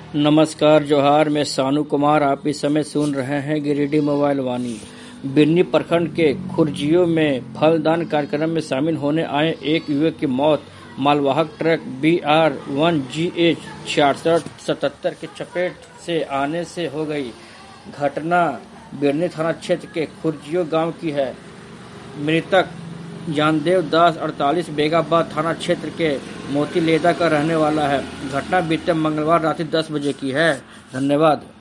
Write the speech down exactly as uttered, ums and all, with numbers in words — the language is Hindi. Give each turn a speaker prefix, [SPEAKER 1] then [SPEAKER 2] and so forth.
[SPEAKER 1] नमस्कार जोहार, मैं सानू कुमार। आप इस समय सुन रहे हैं गिरिडीह मोबाइल वाणी। बिरनी प्रखंड के खुर्जियों में फलदान कार्यक्रम में शामिल होने आए एक युवक की मौत मालवाहक truck B R one G H छियासठ सतहत्तर की चपेट से आने से हो गई। घटना बिरनी थाना क्षेत्र के खुर्जियों गांव की है। मृतक जानदेव दास अड़तालीस बेगाबाद थाना क्षेत्र के मोतीलेदा का रहने वाला है। घटना बीते मंगलवार रात्रि दस बजे की है। धन्यवाद।